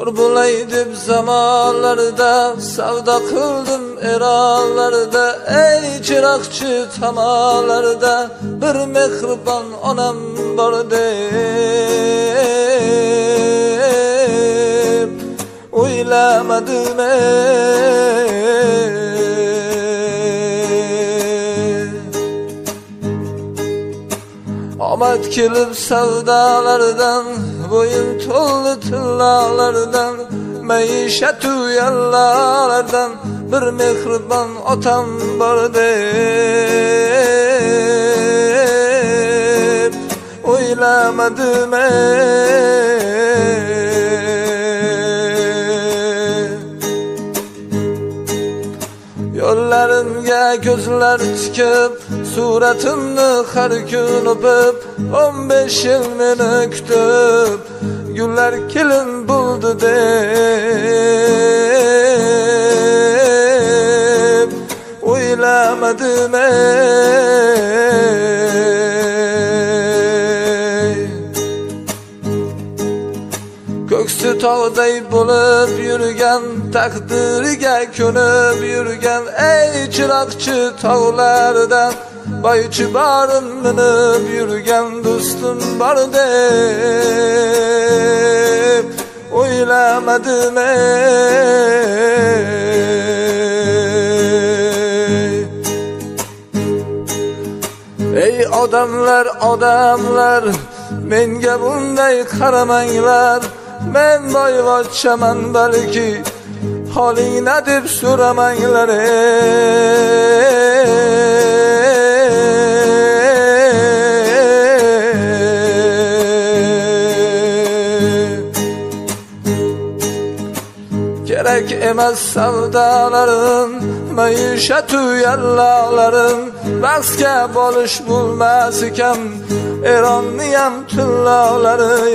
Zor bulay deb zamonlarda savdo qildim eronlarda, ey chiroqchi tomonlarda bir mehribon onam bor deb o'ylamadim. Omad kelib savdolardan, bo'yin to'ldi tillalardan, maishat uyallardan bir mehribon otam bor deb o'ylamadim. Yo'llarimga ko'zlar tikib, suratimni har kun o'pib, 15 yil meni kutib, gullar kelin bo'ldi deb o'ylamadim. Ko'ksi tog'day bo'lib yurgan, taqdiriga ko'nib yurgan, ey chiroqchi tog'lardan boychi borim minib yurgan do'stim bor deb o'ylamadim. Ey odamlar, odamlar, menga bunday qaramanglar, men boyvachchaman balki, holing na deb so'ramanglar. Kerak emas savdolarim, maishat uyallarlarim, bahsga bolish bo'lmas ekan Eronniyam tillalari.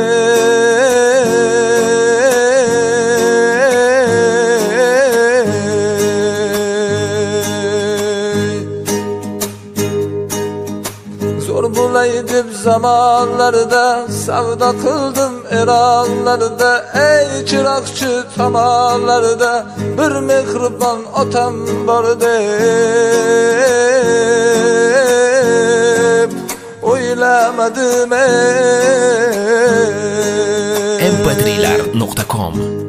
Zor bulay deb zamonlarda savdo qildim eronlarda, ey chiroqchi tomonlarda bir mehribon otam bor deb o'ylamadim. mp3.com